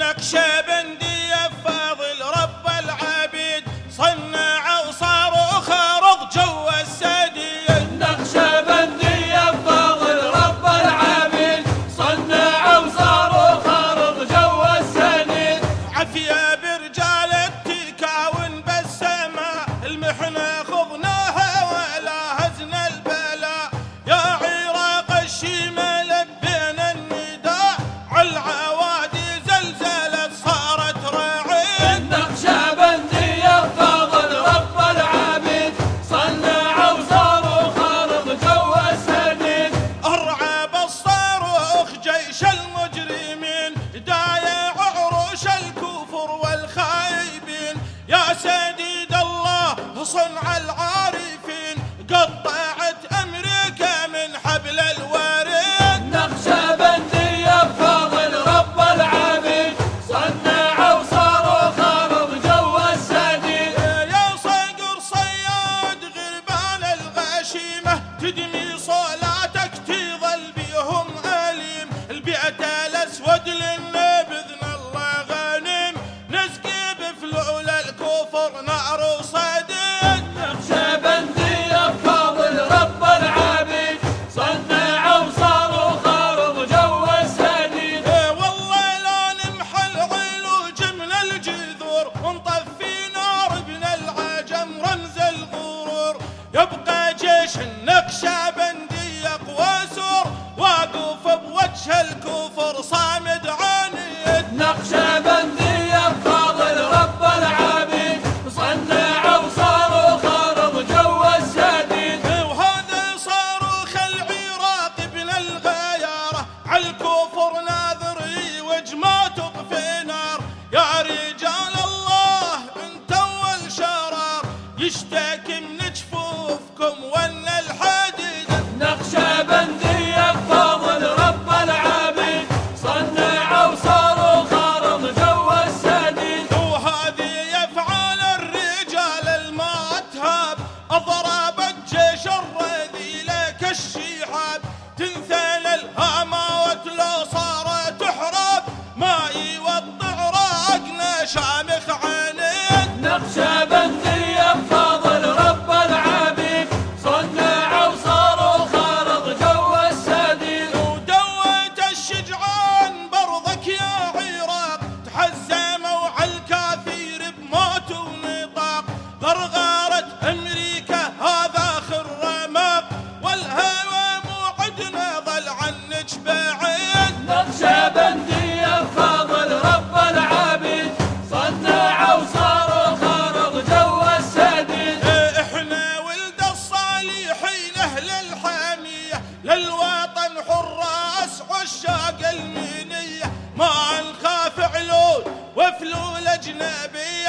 النقشبندي فاضل رب العبيد صنع وصار وخرض جو السديد. النقشبندي فاضل رب العبيد صنع وصار وخرض جو السديد. عافية برجال التكاون بالسماء المحنة خضناها ولا هزنا البلاء. يا عراق الشيمة لبينا النداء عالعوادي زلزلت صارت رعيد. النقشبندي فاضل رب العبيد صنع وصار وخرض جو السديد. أرعب الصاروخ جيش المجرمين دايع عروش الكفر والخايبين. يا سديد الله صنع العارفين قطعت أمريكا من حبل الوريد. النقشبندي فاضل رب العبيد صنع وصار وخرض جو السديد. يا صقر صياد غربان الغشيمة تدمي صلاتك تظل بيهم أليم. البيئة الأسود لنا بإذن الله غنيم نسقي بفلول الكفر نار وصديد. النقشبندي فاضل رب العبيد صنع وصار وخرض جو السديد. والله لا نمحى العلوج من الجذور ونطفي نار ابن العجم رمز الغرور. يبقى جيش النقشبندي اقوى سور واقف بوجه الكفر صامد عنيد. النقشبندي فاضل رب العبيد صنع وصار وخرض جو السديد. وهذا صاروخ العراق ابن الغيارة عالكفر ناظر يوج ما تطفي نار. يا رجال الله انت اول شرار يشتكي من جفوفكم وان الحديد. النقشبندي فاضل رب العبيد صنع وصار وخرض جو السديد. وهذه يفعل الرجال الماتهاب اضربت جيش الرذيله كالشيحاب. تنثل الهامات لو صارت حراب ما يوضع راقنا شامخ عنيد. النقشبندي فاضل رب العبيد صنع وصار وخرض جو السديد. ودوت الشجعان برضك يا عراق تحزموا عالكثير بموت ونطاق. غرغرت امريكا هذا اخر رماق والهوى موعدنا ظل عنك بعيد. النقشبندي فاضل رب العبيد صنع وصار وخرض جو السديد. احنا ولد الصالحين اهل الحامية للوطن حراس عشاق المنية ما نخاف علول وفلول اجنبية